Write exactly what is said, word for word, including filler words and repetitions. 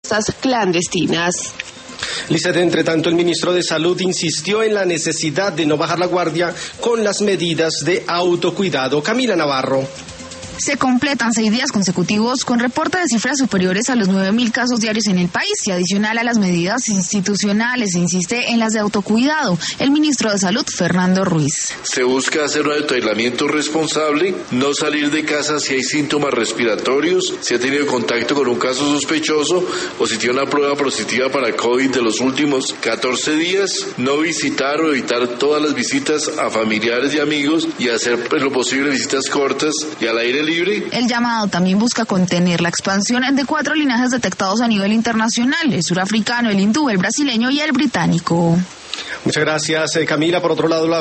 clandestinas. Lizeth, entre tanto, el ministro de Salud insistió en la necesidad de no bajar la guardia con las medidas de autocuidado. Camila Navarro. Se completan seis días consecutivos con reporte de cifras superiores a los nueve mil casos diarios en el país y adicional a las medidas institucionales se insiste en las de autocuidado. El ministro de Salud, Fernando Ruiz. Se busca hacer un aislamiento responsable, no salir de casa si hay síntomas respiratorios, si ha tenido contacto con un caso sospechoso o si tiene una prueba positiva para COVID de los últimos catorce días, no visitar o evitar todas las visitas a familiares y amigos y hacer lo posible visitas cortas y al aire libre. El llamado también busca contener la expansión de cuatro linajes detectados a nivel internacional, el surafricano, el hindú, el brasileño y el británico. Muchas gracias, Camila. Por otro lado, la